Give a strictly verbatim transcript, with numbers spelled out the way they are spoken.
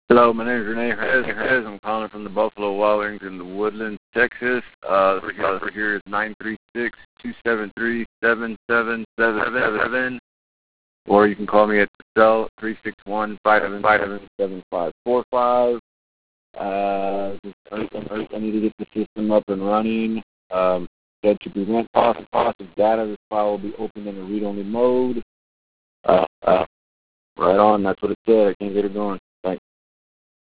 Hello, my name is Renee Jerez. I'm calling from the Buffalo Wild Wings in the Woodlands, Texas. Uh, the number here is nine three six, two seven three, seven seven seven seven. Or you can call me at the cell, three six one, five seven five, seven five four five. Uh, I need to get the system up and running. Um, that to prevent possible positive data, this file will be opened in a read-only mode. Uh, uh, right on, that's what it said. I can't get it going.